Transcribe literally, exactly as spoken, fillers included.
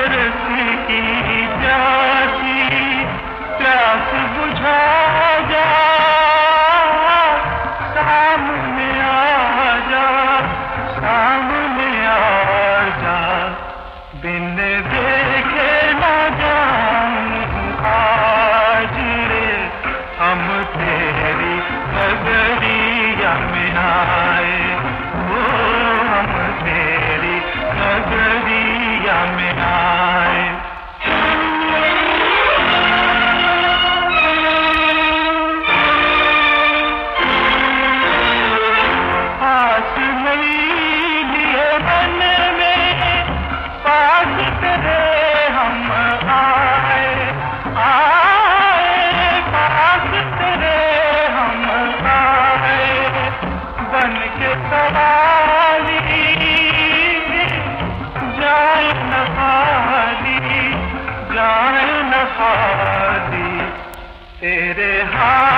तरस की प्यासी प्यास बुझा जा, सामने आ जा, सामने आ जा, बिन देखे न जाऊं आज रे हम तेरी नगरिया में आए, वो हम तेरी नगरिया में आए। आस नहीं लिए मन में पास तेरे हम आए, आए पास तेरे हम आए, बन के सवारी जाए न खाली, जाए न खाली, तेरे हाथ